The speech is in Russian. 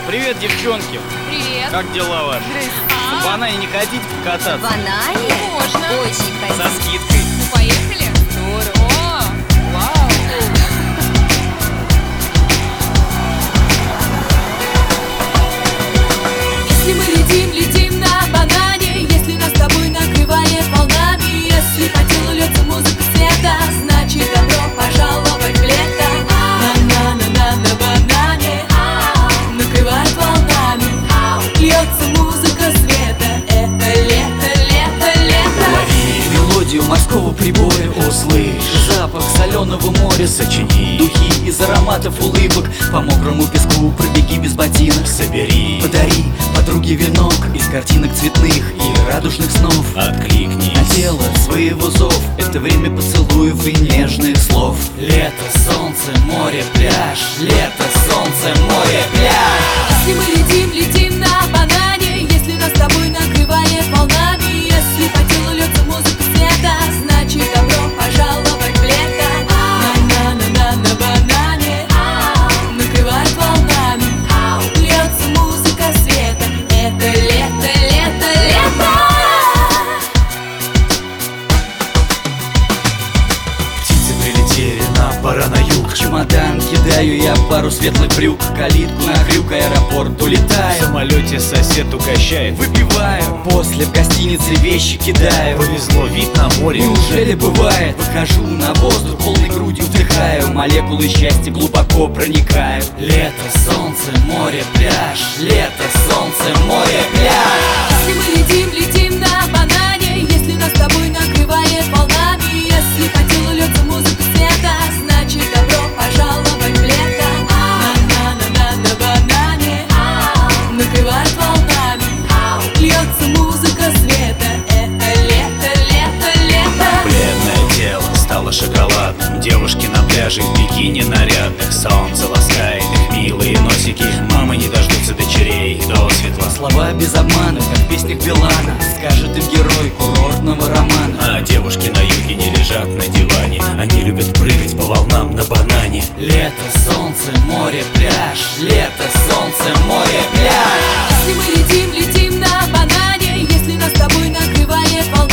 Привет, девчонки! Привет! Как дела ваши? На банане не хотите покататься? Банане? Можно. Очень Со хотим. скидкой. Ну, поехали? Здорово! О, вау! Если мы летим, летим на банане, если нас с тобой накрывает волнами, если по телу льется музыка света, значит добро пожаловать в лето. На-на-на-на на банане накрывает волнами, льется музыка света. Это лето, лето, лето. Лови мелодию морского прибоя, услышь запах соленого моря, сочини духи из ароматов улыбок, по мокрому песку пробеги без ботинок, собери, подари подруге венок из картинок цветных и радужных снов. Откликнись на тело своего зов, это время поцелуев и нежных слов. Лето, солнце, море, пляж, лето, солнце, море, пляж. Если мы летим, летим на банане, если нас с тобой накрывает волнами, если по телу льется музыка света, значит добро пожаловать в лето. На-на-на-на на банане накрывает волнами, льется музыка света. Это лето, лето, лето. Птицы прилетели пора на юг. Чемодан кидаю я, пару светлых брюк, калитку на крюк, аэропорт улетаю. В самолете сосед угощает. Выпиваю, после в гостинице вещи кидаю. Повезло, вид на море. Неужели бывает? Выхожу на воздух, полной грудью вдыхаю, молекулы счастья глубоко проникают. Лето, солнце, море, пляж. Лето, солнце, море, пляж. Если мы летим, летим на банане, если нас с тобой накрывает волнами, если по телу льется музыка света, значит добро пожаловать в лето. На-на-на-на на банане накрывает волнами, льется музыка света. Это лето, лето, лето. Бледное тело стало шоколадным. Девушки на пляже в бикини нарядных. Солнце ласкает их милые носики. Мамы не дождутся дочерей до светла. Слова без обмана, как в песнях Билана, скажет им герой курортного романа. А девушки на юге не лежат на диване. Они любят прыгать по волнам на банане. Лето, солнце, море, пляж. Лето, солнце, море, пляж. Если мы летим, летим на банане, если нас с тобой накрывает волнами,